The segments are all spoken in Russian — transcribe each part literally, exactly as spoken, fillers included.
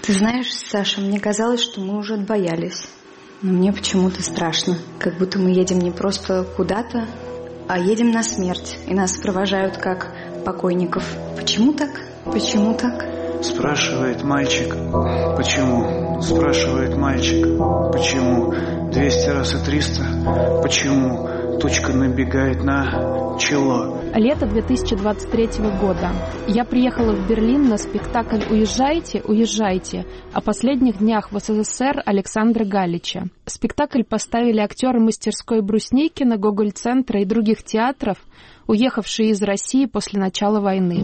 Ты знаешь, Саша, мне казалось, что мы уже отбоялись. Но мне почему-то страшно. Как будто мы едем не просто куда-то, а едем на смерть. И нас провожают как покойников. Почему так? Почему так? Спрашивает мальчик. Почему? Спрашивает мальчик. Почему? Двести раз и триста. Почему? Тучка набегает на чело. Лето две тысячи двадцать третьего года. Я приехала в Берлин на спектакль «Уезжайте, уезжайте» о последних днях в СССР Александра Галича. Спектакль поставили актеры мастерской Брусникина, Гоголь-центра и других театров, уехавшие из России после начала войны.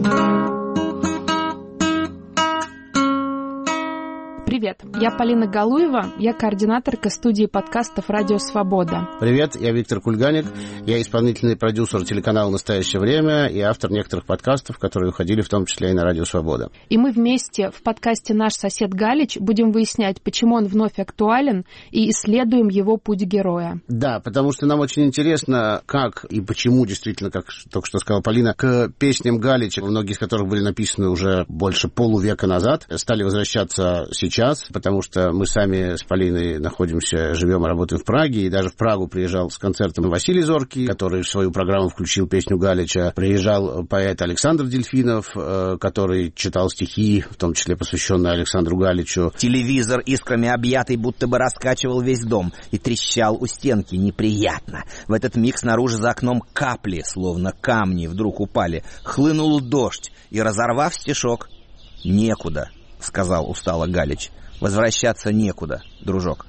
Привет, я Полина Галуева, я координаторка студии подкастов «Радио Свобода». Привет, я Виктор Кульганик, я исполнительный продюсер телеканала «Настоящее время» и автор некоторых подкастов, которые выходили в том числе и на «Радио Свобода». И мы вместе в подкасте «Наш сосед Галич» будем выяснять, почему он вновь актуален, и исследуем его путь героя. Да, потому что нам очень интересно, как и почему действительно, как только что сказала Полина, к песням Галича, многие из которых были написаны уже больше полувека назад, стали возвращаться сейчас. Потому что мы сами с Полиной находимся, живем и работаем в Праге, и даже в Прагу приезжал с концертом Василий Зоркий, который в свою программу включил песню Галича. Приезжал поэт Александр Дельфинов, который читал стихи, в том числе посвященные Александру Галичу. Телевизор, искрами объятый, будто бы раскачивал весь дом и трещал у стенки неприятно. В этот миг снаружи за окном капли, словно камни, вдруг упали. Хлынул дождь, и, разорвав стишок, «Некуда», — сказал устало Галич. «Возвращаться некуда, дружок».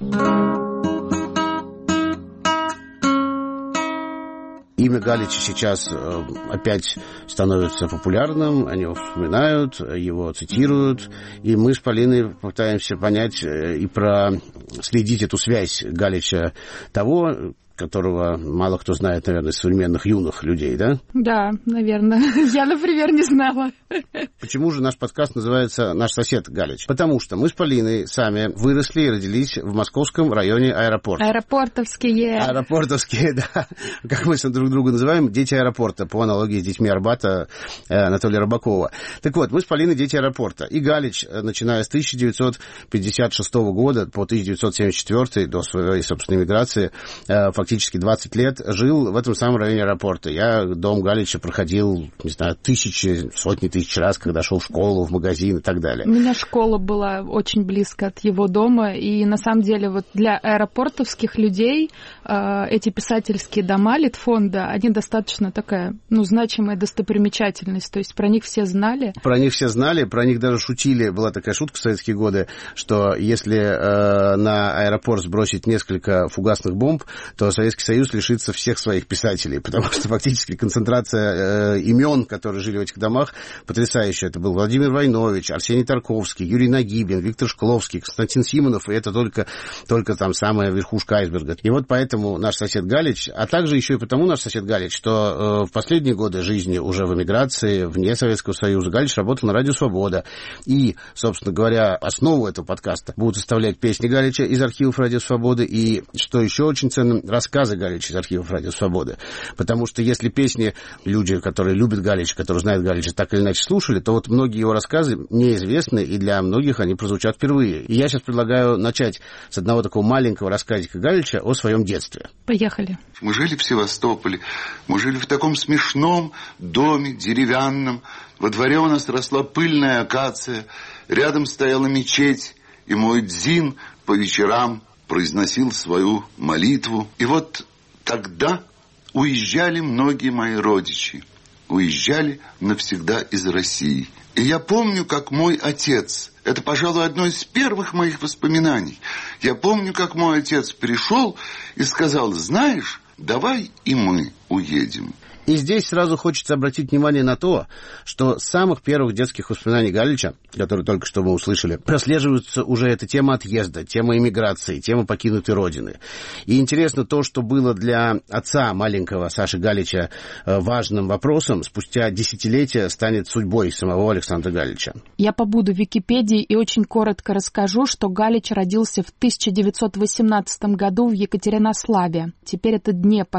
Имя Галича сейчас э, опять становится популярным, они его вспоминают, его цитируют, и мы с Полиной пытаемся понять э, и проследить эту связь Галича того, которого мало кто знает, наверное, из современных юных людей, да? Да, наверное. Я, например, не знала. Почему же наш подкаст называется «Наш сосед Галич»? Потому что мы с Полиной сами выросли и родились в московском районе аэропорта. Аэропортовские. Аэропортовские, да. Как мы друг друга называем, дети аэропорта, по аналогии с детьми Арбата Анатолия Рыбакова. Так вот, мы с Полиной дети аэропорта. И Галич, начиная с тысяча девятьсот пятьдесят шестого года по тысяча девятьсот семьдесят четвёртый, до своей собственной миграции, фактически фактически двадцать лет жил в этом самом районе аэропорта. Я дом Галича проходил, не знаю, тысячи, сотни тысяч раз, когда шел в школу, в магазин и так далее. У меня школа была очень близко от его дома, и на самом деле вот для аэропортовских людей э, эти писательские дома Литфонда, они достаточно такая, ну, значимая достопримечательность, то есть про них все знали. Про них все знали, про них даже шутили. Была такая шутка в советские годы, что если э, на аэропорт сбросить несколько фугасных бомб, то Советский Союз лишится всех своих писателей, потому что фактически концентрация э, имен, которые жили в этих домах, потрясающая. Это был Владимир Войнович, Арсений Тарковский, Юрий Нагибин, Виктор Шкловский, Константин Симонов, и это только, только там самая верхушка айсберга. И вот поэтому наш сосед Галич, а также еще и потому наш сосед Галич, что э, в последние годы жизни уже в эмиграции, вне Советского Союза, Галич работал на Радио Свобода. И, собственно говоря, основу этого подкаста будут составлять песни Галича из архивов Радио Свободы и, что еще очень ценно, рассказы Галича из архивов Радио Свободы. Потому что если песни люди, которые любят Галича, которые знают Галича, так или иначе слушали, то вот многие его рассказы неизвестны, и для многих они прозвучат впервые. И я сейчас предлагаю начать с одного такого маленького рассказика Галича о своем детстве. Поехали. Мы жили в Севастополе, мы жили в таком смешном доме деревянном. Во дворе у нас росла пыльная акация, рядом стояла мечеть, и мой дзин по вечерам произносил свою молитву. И вот тогда уезжали многие мои родичи. Уезжали навсегда из России. И я помню, как мой отец, это, пожалуй, одно из первых моих воспоминаний, я помню, как мой отец пришел и сказал: знаешь, давай и мы уедем. И здесь сразу хочется обратить внимание на то, что с самых первых детских воспоминаний Галича, которые только что мы услышали, прослеживается уже эта тема отъезда, тема эмиграции, тема покинутой родины. И интересно то, что было для отца маленького Саши Галича важным вопросом, спустя десятилетия станет судьбой самого Александра Галича. Я побуду в Википедии и очень коротко расскажу, что Галич родился в тысяча девятьсот восемнадцатом году в Екатеринославе. Теперь это Днепр.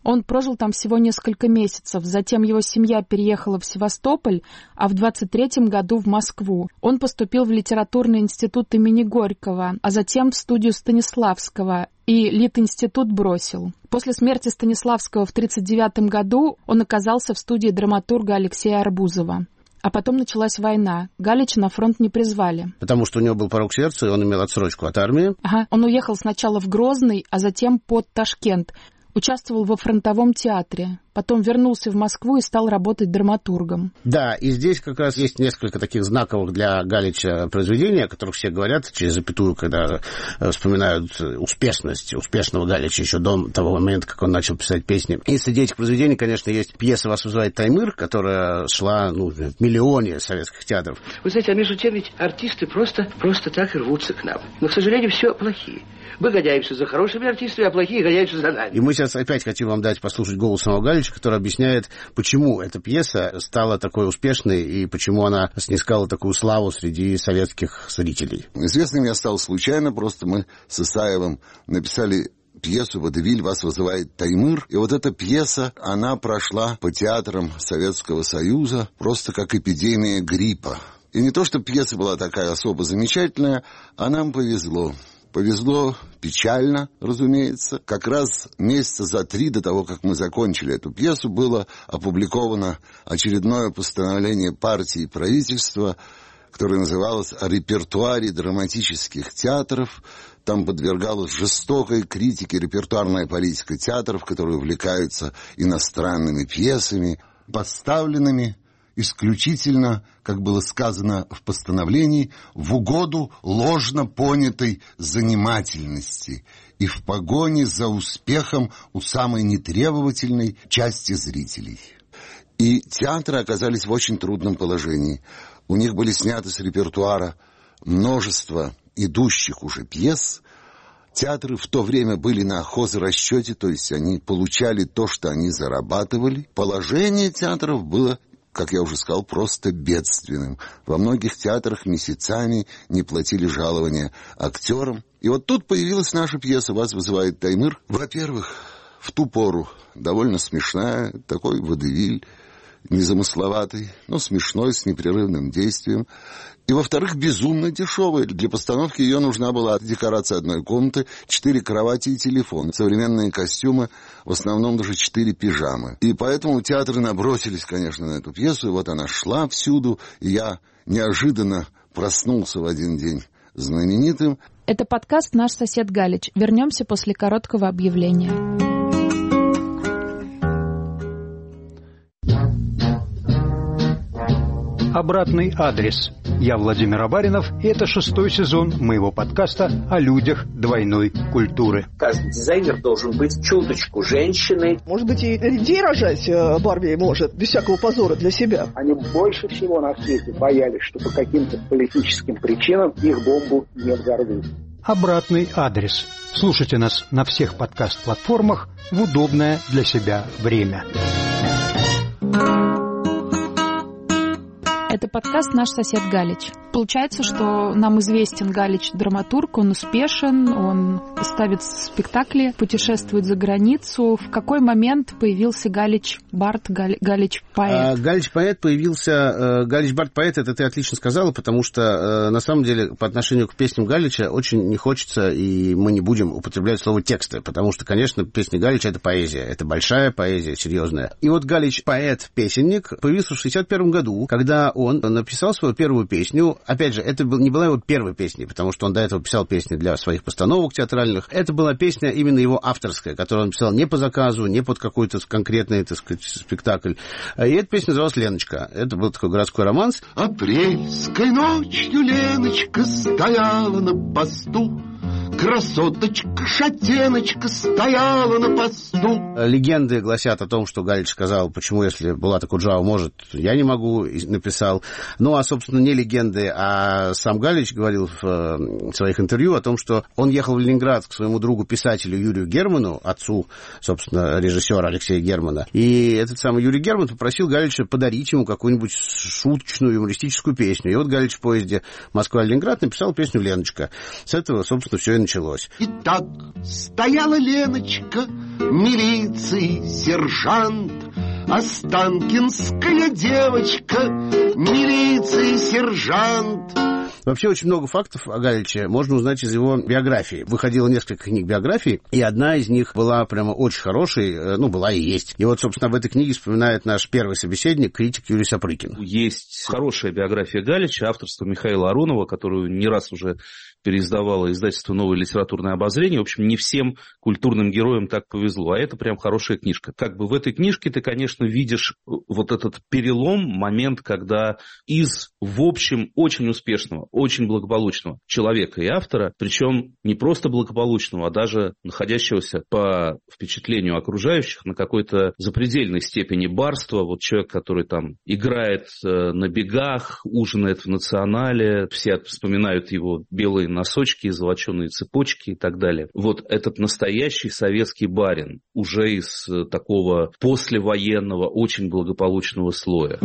Он прожил там всего несколько месяцев, затем его семья переехала в Севастополь, а в двадцать третьем году в Москву. Он поступил в литературный институт имени Горького, а затем в студию Станиславского, и Литинститут бросил. После смерти Станиславского в тридцать девятом году он оказался в студии драматурга Алексея Арбузова. А потом началась война. Галича на фронт не призвали. Потому что у него был порок сердца, и он имел отсрочку от армии. Ага. Он уехал сначала в Грозный, а затем под Ташкент. Участвовал во фронтовом театре. Потом вернулся в Москву и стал работать драматургом. Да, и здесь как раз есть несколько таких знаковых для Галича произведений, о которых все говорят через запятую, когда вспоминают успешность успешного Галича еще до того момента, как он начал писать песни. И среди этих произведений, конечно, есть пьеса «Вас вызывает Таймыр», которая шла ну, в миллионе советских театров. Вы знаете, а между тем ведь артисты просто, просто так и рвутся к нам. Но, к сожалению, все плохие. Мы гоняемся за хорошими артистами, а плохие гоняются за нами. И мы сейчас опять хотим вам дать послушать голос самого Галича, который объясняет, почему эта пьеса стала такой успешной и почему она снискала такую славу среди советских зрителей. Известным я стал случайно, просто мы с Исаевым написали пьесу «Водевиль. Вас вызывает Таймыр». И вот эта пьеса, она прошла по театрам Советского Союза просто как эпидемия гриппа. И не то, что пьеса была такая особо замечательная, а нам повезло. Повезло печально, разумеется. Как раз месяца за три до того, как мы закончили эту пьесу, было опубликовано очередное постановление партии и правительства, которое называлось «О репертуаре драматических театров». Там подвергалась жестокой критике репертуарная политика театров, которые увлекаются иностранными пьесами, поставленными исключительно, как было сказано в постановлении, в угоду ложно понятой занимательности и в погоне за успехом у самой нетребовательной части зрителей. И театры оказались в очень трудном положении. У них были сняты с репертуара множество идущих уже пьес. Театры в то время были на хозрасчете, то есть они получали то, что они зарабатывали. Положение театров было, как я уже сказал, просто бедственным. Во многих театрах месяцами не платили жалования актерам. И вот тут появилась наша пьеса «Вас вызывает Таймыр». Во-первых, в ту пору довольно смешная, такой водевиль, незамысловатый, но смешной, с непрерывным действием. И, во-вторых, безумно дешевая. Для постановки ее нужна была декорация одной комнаты, четыре кровати и телефон. Современные костюмы, в основном даже четыре пижамы. И поэтому театры набросились, конечно, на эту пьесу. И вот она шла всюду. И я неожиданно проснулся в один день знаменитым. Это подкаст «Наш сосед Галич». Вернемся после короткого объявления. Обратный адрес. Я Владимир Абаринов, и это шестой сезон моего подкаста о людях двойной культуры. Каждый дизайнер должен быть чуточку женщиной. Может быть, и людей рожать Барби может, без всякого позора для себя. Они больше всего на свете боялись, что по каким-то политическим причинам их бомбу не взорвут. Обратный адрес. Слушайте нас на всех подкаст-платформах в удобное для себя время. Это подкаст «Наш сосед Галич». Получается, что нам известен Галич драматург, он успешен, он ставит спектакли, путешествует за границу. В какой момент появился Галич Бард, Гали, Галич поэт? А, Галич поэт появился... Галич Бард поэт, это ты отлично сказала, потому что на самом деле по отношению к песням Галича очень не хочется, и мы не будем употреблять слово тексты, потому что, конечно, песни Галича — это поэзия, это большая поэзия, серьезная. И вот Галич поэт-песенник появился в шестьдесят первом году, когда он написал свою первую песню. Опять же, это не была его первой песней, потому что он до этого писал песни для своих постановок театральных. Это была песня именно его авторская, которую он писал не по заказу, не под какой-то конкретный, так сказать, спектакль. И эта песня называлась «Леночка». Это был такой городской романс. Апрельской ночью Леночка стояла на посту, красоточка-шатеночка стояла на посту. Легенды гласят о том, что Галич сказал, почему, если Булат Акуджава может, я не могу, и написал. Ну, а, собственно, не легенды, а сам Галич говорил в своих интервью о том, что он ехал в Ленинград к своему другу-писателю Юрию Герману, отцу, собственно, режиссера Алексея Германа. И этот самый Юрий Герман попросил Галича подарить ему какую-нибудь шуточную, юмористическую песню. И вот Галич в поезде Москва-Ленинград написал песню «Леночка». С этого, собственно, все и началось. И так стояла Леночка милиции сержант, Останкинская девочка, милиции сержант. Вообще очень много фактов о Галиче можно узнать из его биографии. Выходило несколько книг биографии, и одна из них была прямо очень хорошей, ну, была и есть. И вот, собственно, об этой книге вспоминает наш первый собеседник, критик Юрий Сапрыкин. Есть хорошая биография Галича, авторства Михаила Аронова, которую не раз уже переиздавало издательство «Новое литературное обозрение». В общем, не всем культурным героям так повезло, а это прям хорошая книжка. Как бы в этой книжке ты, конечно, видишь вот этот перелом, момент, когда из, в общем, очень успешного, очень благополучного человека и автора, причем не просто благополучного, а даже находящегося по впечатлению окружающих на какой-то запредельной степени барства, вот человек, который там играет на бегах, ужинает в «Национале», все вспоминают его белые носочки, золоченые цепочки и так далее. Вот этот настоящий советский барин, уже из такого послевоенного, очень благополучного слоя.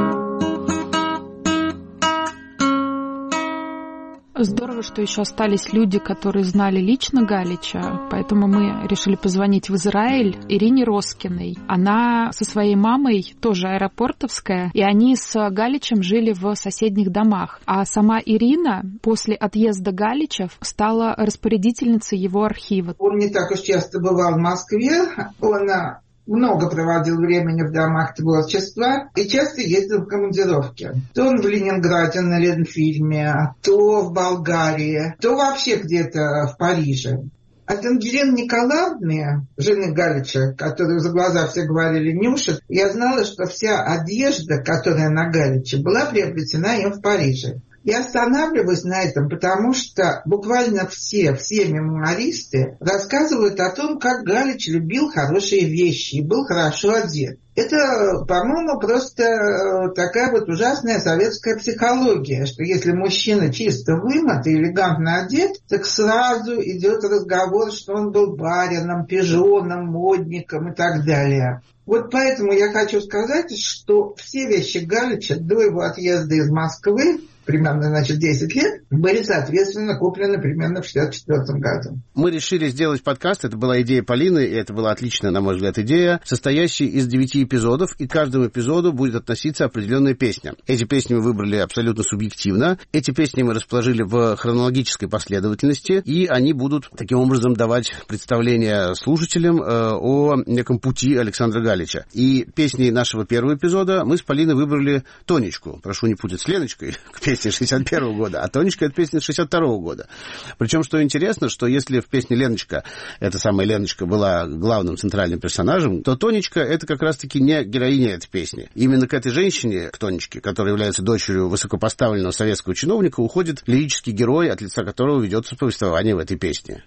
Здорово, что еще остались люди, которые знали лично Галича, поэтому мы решили позвонить в Израиль Ирине Роскиной. Она со своей мамой, тоже аэропортовская, и они с Галичем жили в соседних домах. А сама Ирина после отъезда Галича стала распорядительницей его архива. Он не так уж часто бывал в Москве, он много проводил времени в домах творчества и часто ездил в командировки. То он в Ленинграде на Ленфильме, то в Болгарии, то вообще где-то в Париже. От Ангелины Николаевны, жены Галича, которую за глаза все говорили Нюша, я знала, что вся одежда, которая на Галиче, была приобретена им в Париже. Я останавливаюсь на этом, потому что буквально все, все мемуаристы рассказывают о том, как Галич любил хорошие вещи и был хорошо одет. Это, по-моему, просто такая вот ужасная советская психология, что если мужчина чисто вымыт и элегантно одет, так сразу идет разговор, что он был барином, пижоном, модником и так далее. Вот поэтому я хочу сказать, что все вещи Галича до его отъезда из Москвы, примерно, значит, десять лет, были, соответственно, куплены примерно в шестьдесят четвёртом году. Мы решили сделать подкаст, это была идея Полины, и это была отличная, на мой взгляд, идея, состоящая из девяти эпизодов, и к каждому эпизоду будет относиться определенная песня. Эти песни мы выбрали абсолютно субъективно, эти песни мы расположили в хронологической последовательности, и они будут таким образом давать представление слушателям э, о неком пути Александра Галича. И песни нашего первого эпизода мы с Полиной выбрали Тонечку, прошу не путать с Леночкой, к песне шестьдесят первого года, а Тонечка — это песня шестьдесят второго года. Причем, что интересно, что если в песне Леночка, эта самая Леночка была главным центральным персонажем, то Тонечка — это как раз-таки не героиня этой песни. Именно к этой женщине, к Тонечке, которая является дочерью высокопоставленного советского чиновника, уходит лирический герой, от лица которого ведется повествование в этой песне.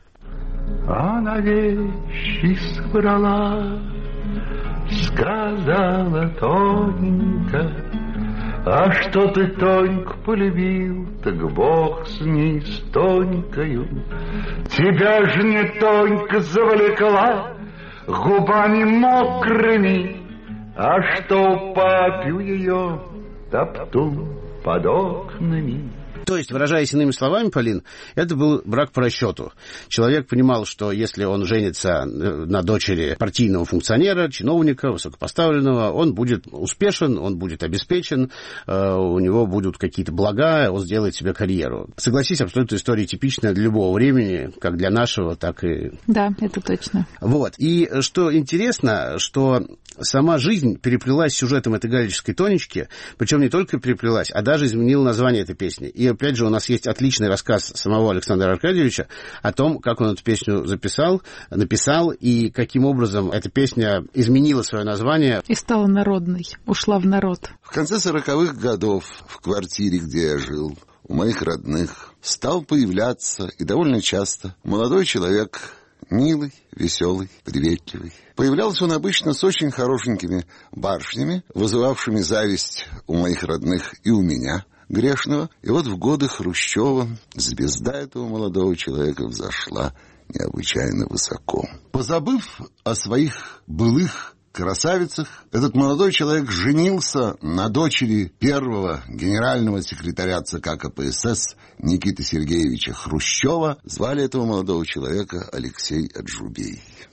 Она вещи собрала, сказала Тоненька, а что ты Тоньку полюбил, так Бог с ней, с Тонькою. Тебя ж не Тонька завлекла губами мокрыми, а что папю ее топтун под окнами. То есть, выражаясь иными словами, Полин, это был брак по расчету. Человек понимал, что если он женится на дочери партийного функционера, чиновника, высокопоставленного, он будет успешен, он будет обеспечен, у него будут какие-то блага, он сделает себе карьеру. Согласись, абсолютно история типичная для любого времени, как для нашего, так и... Да, это точно. Вот. И что интересно, что сама жизнь переплелась с сюжетом этой галической Тонечки, причем не только переплелась, а даже изменила название этой песни. И опять же, у нас есть отличный рассказ самого Александра Аркадьевича о том, как он эту песню записал, написал, и каким образом эта песня изменила свое название. И стала народной, ушла в народ. В конце сороковых годов в квартире, где я жил, у моих родных, стал появляться, и довольно часто, молодой человек, милый, веселый, приветливый. Появлялся он обычно с очень хорошенькими барышнями, вызывавшими зависть у моих родных и у меня, грешного. И вот в годы Хрущева звезда этого молодого человека взошла необычайно высоко. Позабыв о своих былых красавицах, этот молодой человек женился на дочери первого генерального секретаря ЦК КПСС Никиты Сергеевича Хрущева. Звали этого молодого человека Алексей Аджубей.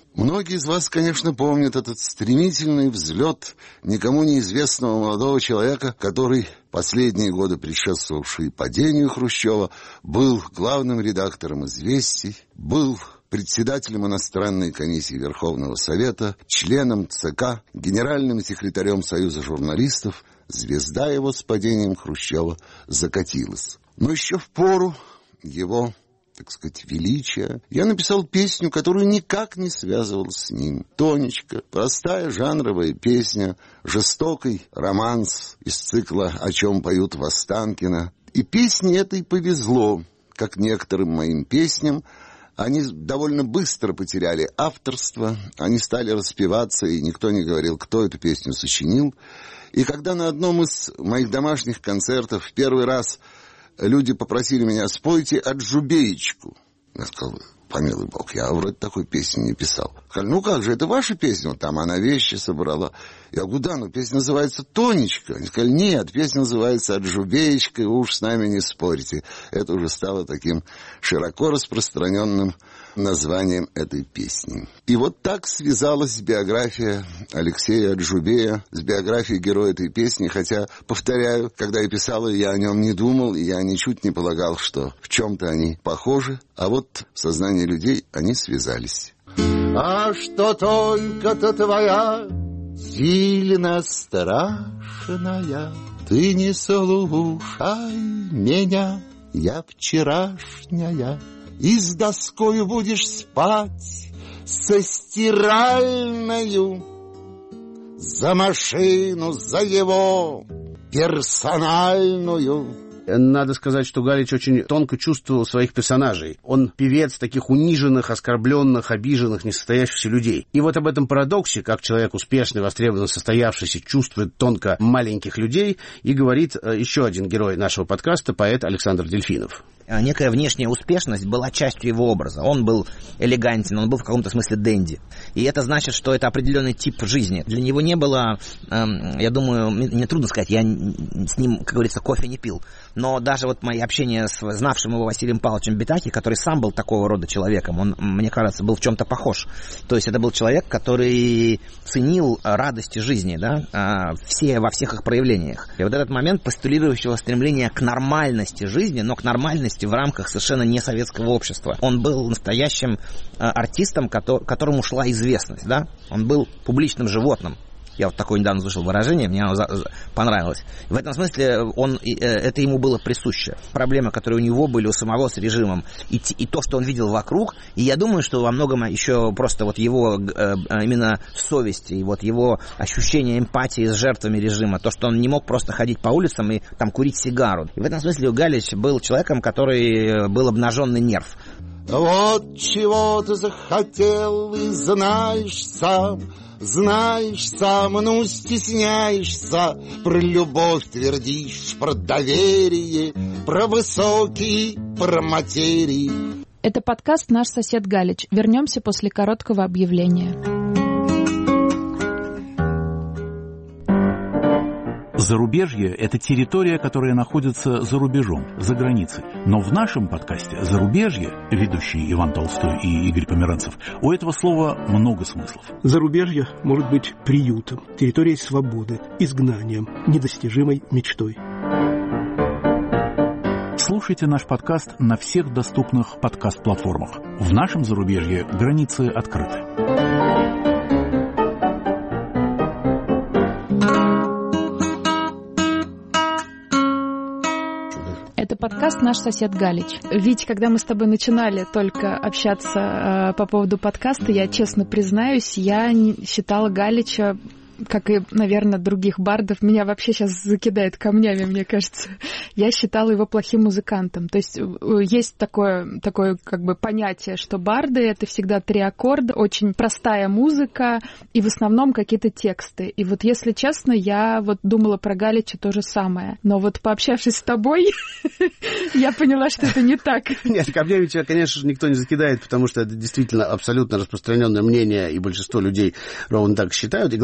Многие из вас, конечно, помнят этот стремительный взлет никому неизвестного молодого человека, который последние годы, предшествовавшие падению Хрущева, был главным редактором «Известий», был председателем иностранной комиссии Верховного Совета, членом ЦК, генеральным секретарем Союза журналистов. Звезда его с падением Хрущева закатилась. Но еще в пору его, так сказать, величия, я написал песню, которую никак не связывал с ним. «Тонечка», простая жанровая песня, жестокий романс из цикла «О чем поют в Останкино». И песне этой повезло, как некоторым моим песням. Они довольно быстро потеряли авторство, они стали распеваться, и никто не говорил, кто эту песню сочинил. И когда на одном из моих домашних концертов в первый раз люди попросили меня: спойте «Аджубеечку», я сказал: помилуй бог, я вроде такой песни не писал. Сказали: ну как же, это ваша песня? Вот там она вещи собрала. Я говорю: да, но песня называется «Тонечка». Они сказали: нет, песня называется «Аджубеечка», вы уж с нами не спорите. Это уже стало таким широко распространенным названием этой песни. И вот так связалась биография Алексея Аджубея с биографией героя этой песни, хотя, повторяю, когда я писал ее, я о нем не думал, и я ничуть не полагал, что в чем-то они похожи, а вот в сознании людей они связались. А что только-то твоя сильно страшная, ты не слушай меня, я вчерашняя, и с доскою будешь спать со стиральною, за машину, за его персональную. Надо сказать, что Галич очень тонко чувствовал своих персонажей. Он певец таких униженных, оскорбленных, обиженных, несостоявшихся людей. И вот об этом парадоксе, как человек успешный, востребованный, состоявшийся, чувствует тонко маленьких людей, и говорит еще один герой нашего подкаста, поэт Александр Дельфинов. Некая внешняя успешность была частью его образа. Он был элегантен, он был в каком-то смысле денди. И это значит, что это определенный тип жизни. Для него не было, эм, я думаю, мне трудно сказать, я с ним, как говорится, кофе не пил. Но даже вот мои общения с знавшим его Василием Павловичем Битаки, который сам был такого рода человеком, он, мне кажется, был в чем-то похож. То есть это был человек, который ценил радости жизни, да, все, во всех их проявлениях. И вот этот момент постулирующего стремления к нормальности жизни, но к нормальности в рамках совершенно не советского общества. Он был настоящим артистом, которому шла известность, да? Он был публичным животным. Я вот такое недавно слышал выражение, мне оно понравилось. В этом смысле он, это ему было присуще. Проблемы, которые у него были, у самого с режимом, и, и то, что он видел вокруг, и я думаю, что во многом еще просто вот его именно совесть, и вот его ощущение эмпатии с жертвами режима, то, что он не мог просто ходить по улицам и там курить сигару. И в этом смысле Галич был человеком, который был обнаженный нерв. Вот чего ты захотел и знаешь сам, знаешь сам, ну стесняешься, про любовь твердишь, про доверие, про высокие, про материи. Это подкаст «Наш сосед Галич». Вернемся после короткого объявления. Зарубежье – это территория, которая находится за рубежом, за границей. Но в нашем подкасте «Зарубежье», ведущие Иван Толстой и Игорь Померанцев, у этого слова много смыслов. Зарубежье может быть приютом, территорией свободы, изгнанием, недостижимой мечтой. Слушайте наш подкаст на всех доступных подкаст-платформах. В нашем зарубежье границы открыты. Это подкаст «Наш сосед Галич». Вить, когда мы с тобой начинали только общаться э, по поводу подкаста, я честно признаюсь, я не считала Галича, как и, наверное, других бардов, меня вообще сейчас закидает камнями, мне кажется. Я считала его плохим музыкантом. То есть есть такое, такое как бы понятие, что барды — это всегда три аккорда, очень простая музыка и в основном какие-то тексты. И вот, если честно, я вот думала про Галича то же самое. Но вот пообщавшись с тобой, я поняла, что это не так. Нет, камнями тебя, конечно, никто не закидает, потому что это действительно абсолютно распространенное мнение, и большинство людей ровно так считают. И главное, что большинство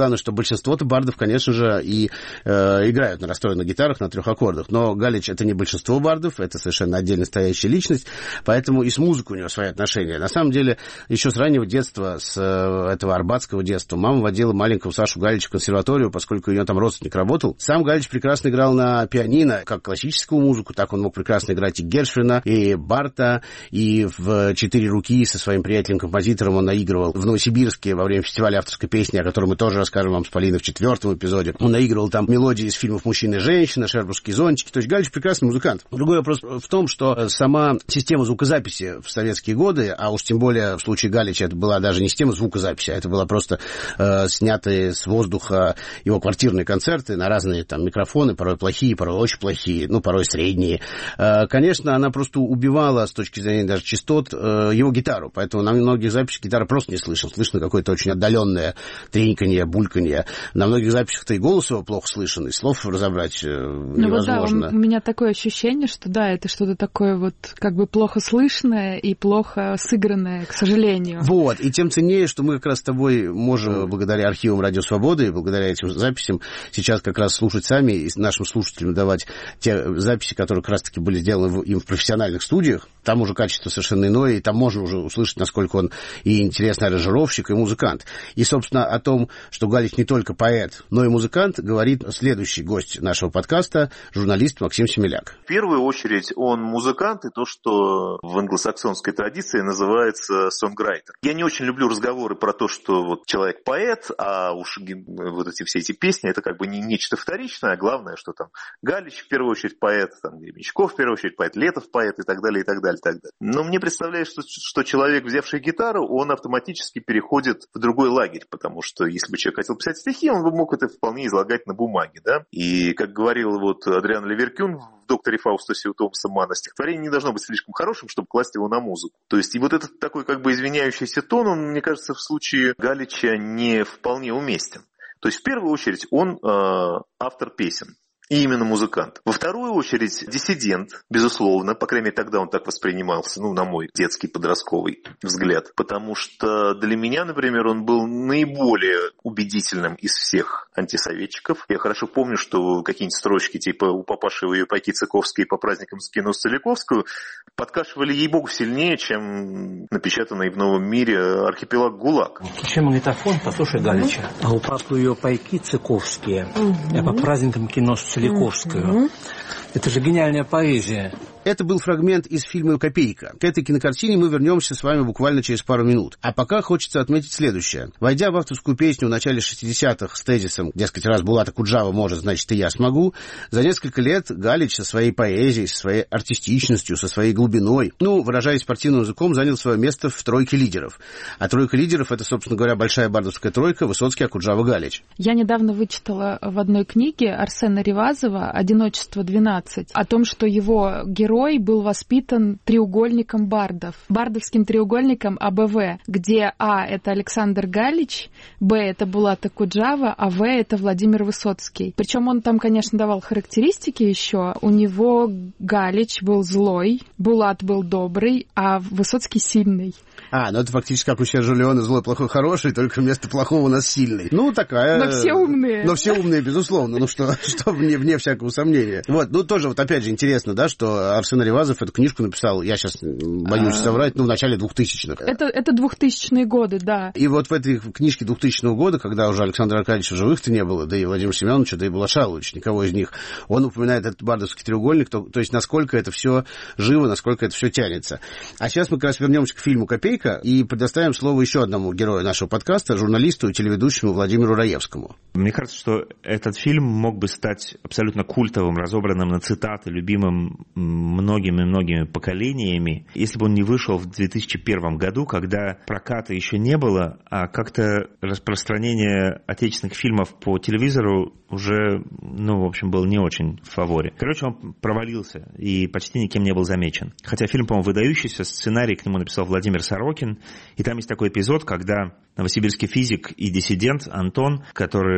большинство-то бардов, конечно же, и э, играют на расстроенных гитарах на трех аккордах. Но Галич — это не большинство бардов, это совершенно отдельно стоящая личность, поэтому и с музыкой у него свои отношения. На самом деле, еще с раннего детства, с э, этого арбатского детства, мама водила маленького Сашу Галича в консерваторию, поскольку у нее там родственник работал. Сам Галич прекрасно играл на пианино, как классическую музыку, так он мог прекрасно играть и Гершвина, и Барта, и в «Четыре руки» со своим приятелем-композитором он наигрывал в Новосибирске во время фестиваля авторской песни, о котором мы тоже расскажем вам с Полиной в четвертом эпизоде. Он наигрывал там мелодии из фильмов «Мужчина и женщина», «Шербургские зонтики». То есть Галич прекрасный музыкант. Другой вопрос в том, что сама система звукозаписи в советские годы, а уж тем более в случае Галича это была даже не система звукозаписи, а это была просто э, снятые с воздуха его квартирные концерты на разные там микрофоны, порой плохие, порой очень плохие, ну, порой средние. Э, конечно, она просто убивала с точки зрения даже частот э, его гитару, поэтому на многих записях гитара просто не слышно. Слышно какое-то очень отдаленное треньканье, бульканье. На многих записях-то и голос его плохо слышен, и слов разобрать э, невозможно. Ну вот да, у меня такое ощущение, что да, это что-то такое вот как бы плохо слышное и плохо сыгранное, к сожалению. Вот, и тем ценнее, что мы как раз с тобой можем, благодаря архивам Радио Свободы и благодаря этим записям, сейчас как раз слушать сами и нашим слушателям давать те записи, которые как раз-таки были сделаны им в профессиональных студиях. Там уже качество совершенно иное, и там можно уже услышать, насколько он и интересный аранжировщик, и музыкант. И, собственно, о том, что Галич не только поэт, но и музыкант, говорит следующий гость нашего подкаста, журналист Максим Семеляк. В первую очередь он музыкант, и то, что в англосаксонской традиции называется сонграйтер. Я не очень люблю разговоры про то, что вот человек поэт, а уж вот эти все эти песни, это как бы не нечто вторичное, а главное, что там Галич в первую очередь поэт, там Гремячков в первую очередь поэт, Летов поэт и так далее, и так далее, и так далее. Но мне представляется, что, что человек, взявший гитару, он автоматически переходит в другой лагерь, потому что если бы человек хотел писать стихи, он бы мог это вполне излагать на бумаге, да. И, как говорил вот Адриан Леверкюн в «Докторе Фаустусе» у Томаса Манна, стихотворение не должно быть слишком хорошим, чтобы класть его на музыку. То есть и вот этот такой как бы извиняющийся тон, он, мне кажется, в случае Галича не вполне уместен. То есть в первую очередь он э, автор песен. И именно музыкант. Во вторую очередь диссидент, безусловно, по крайней мере тогда он так воспринимался, ну, на мой детский подростковый взгляд, потому что для меня, например, он был наиболее убедительным из всех антисоветчиков. Я хорошо помню, что какие-нибудь строчки типа «У папаши вы пайки цыковские по праздникам скину Целиковскую» подкашивали, ей-богу, сильнее, чем напечатанный в «Новом мире» архипелаг ГУЛАГ. Включи магнитофон, послушай Галича. А у папы ее пайки цыковские, а по праздникам кино Целиковскую. Mm-hmm. Это же гениальная поэзия. Это был фрагмент из фильма «Копейка». К этой кинокартине мы вернемся с вами буквально через пару минут. А пока хочется отметить следующее. Войдя в авторскую песню в начале шестидесятых с тезисом, дескать, раз Булат Акуджава может, значит, и я смогу, за несколько лет Галич со своей поэзией, со своей артистичностью, со своей глубиной, ну, выражаясь спортивным языком, занял свое место в тройке лидеров. А тройка лидеров — это, собственно говоря, большая бардовская тройка Высоцкий, Акуджава, Галич. Я недавно вычитала в одной книге Арсена Ревазова «Одиночество двенадцать» о том, что его герой был воспитан треугольником бардов, бардовским треугольником А Б В, где А — это Александр Галич, Б — это Булат Акуджава, а В — это Владимир Высоцкий. Причем он там, конечно, давал характеристики еще. У него Галич был злой, Булат был добрый, а Высоцкий сильный. А, ну это фактически как у Сержа Леоне злой, плохой, хороший, только вместо плохого у нас сильный. Ну, такая... Но все умные. Но все умные, безусловно. Ну, что, что вне, вне всякого сомнения. Вот, ну, тоже вот опять же интересно, да, что Арсен Ревазов эту книжку написал, я сейчас боюсь соврать, ну, в начале двухтысячных. Это, это двухтысячные годы, да. И вот в этой книжке двухтысячного года, когда уже Александра Аркадьевича живых-то не было, да и Владимира Семеновича, да и Булат Шаловича, никого из них, он упоминает этот бардовский треугольник, то, то есть насколько это все живо, насколько это все тянется. А сейчас мы как раз вернемся к фильму «Копейка» и предоставим слово еще одному герою нашего подкаста, журналисту и телеведущему Владимиру Раевскому. Мне кажется, что этот фильм мог бы стать абсолютно культовым, разобранным на цитаты, любимым многими-многими поколениями, если бы он не вышел в две тысячи первом году, когда проката еще не было, а как-то распространение отечественных фильмов по телевизору уже, ну, в общем, был не очень в фаворе. Короче, он провалился и почти никем не был замечен. Хотя фильм, по-моему, выдающийся, сценарий к нему написал Владимир Сорокин, и там есть такой эпизод, когда новосибирский физик и диссидент Антон, который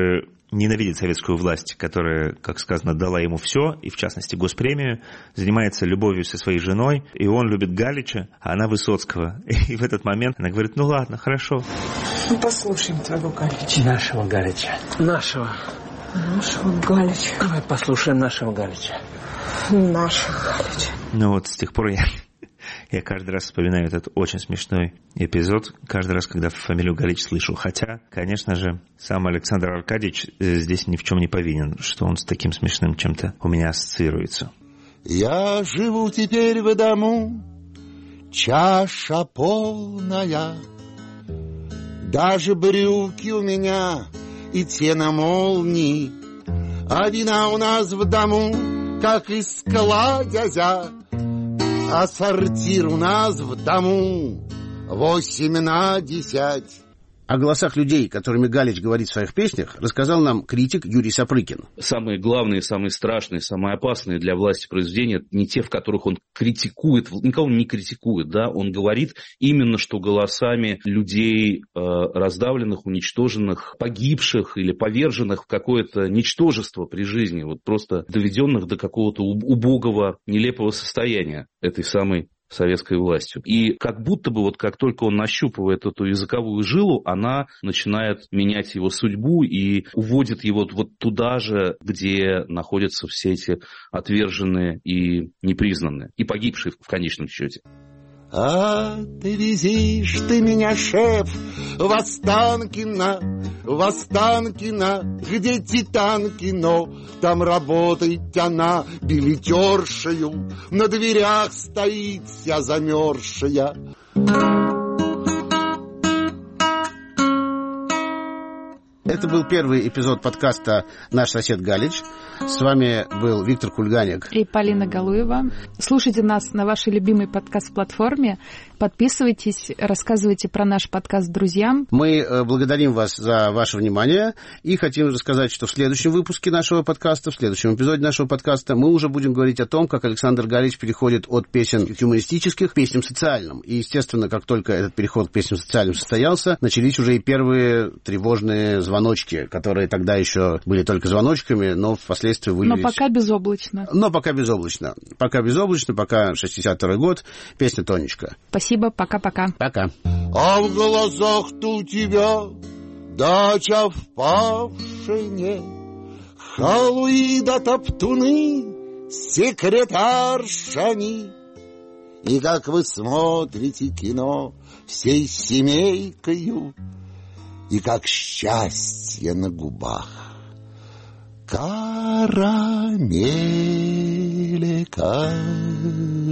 ненавидит советскую власть, которая, как сказано, дала ему все, и в частности госпремию, занимается любовью со своей женой, и он любит Галича, а она Высоцкого. И в этот момент она говорит: ну ладно, хорошо. Ну, послушаем твоего Галича. Нашего Галича. Нашего. Нашего Галича. Давай послушаем нашего Галича. Нашего Галича. Ну вот с тех пор я... Я каждый раз вспоминаю этот очень смешной эпизод, каждый раз, когда фамилию Галич слышу. Хотя, конечно же, сам Александр Аркадьевич здесь ни в чем не повинен, что он с таким смешным чем-то у меня ассоциируется. Я живу теперь в дому, чаша полная, даже брюки у меня и те на молнии, а вина у нас в дому, как из кладезя. А сортир у нас в дому восемь на десять. О голосах людей, которыми Галич говорит в своих песнях, рассказал нам критик Юрий Сапрыкин. Самые главные, самые страшные, самые опасные для власти произведения не те, в которых он критикует, никого не критикует, да, он говорит именно, что голосами людей э, раздавленных, уничтоженных, погибших или поверженных в какое-то ничтожество при жизни, вот просто доведенных до какого-то убогого, нелепого состояния этой самой советской властью. И как будто бы вот как только он нащупывает эту языковую жилу, она начинает менять его судьбу и уводит его вот туда же, где находятся все эти отверженные и непризнанные, и погибшие в конечном счете. А ты везишь ты меня, шеф, в Останкино, в Останкино, где Титанкино, там работает она билетершею, на дверях стоит вся замерзшая. Это был первый эпизод подкаста «Наш сосед Галич». С вами был Виктор Кульганик и Полина Галуева. Слушайте нас на вашей любимой подкаст-платформе. Подписывайтесь, рассказывайте про наш подкаст друзьям. Мы благодарим вас за ваше внимание и хотим рассказать, что в следующем выпуске нашего подкаста, в следующем эпизоде нашего подкаста мы уже будем говорить о том, как Александр Галич переходит от песен юмористических к песням социальным. И, естественно, как только этот переход к песням социальным состоялся, начались уже и первые тревожные звоночки, которые тогда еще были только звоночками, но впоследствии вылились... Но пока безоблачно. Но пока безоблачно. Пока безоблачно, пока шестьдесят второй год, песня «Тонечка». Спасибо, пока-пока. Пока. А в глазах-то у тебя дача в Павшине, халуи да топтуны, секретаршани. И как вы смотрите кино всей семейкою, и как счастье на губах карамелька.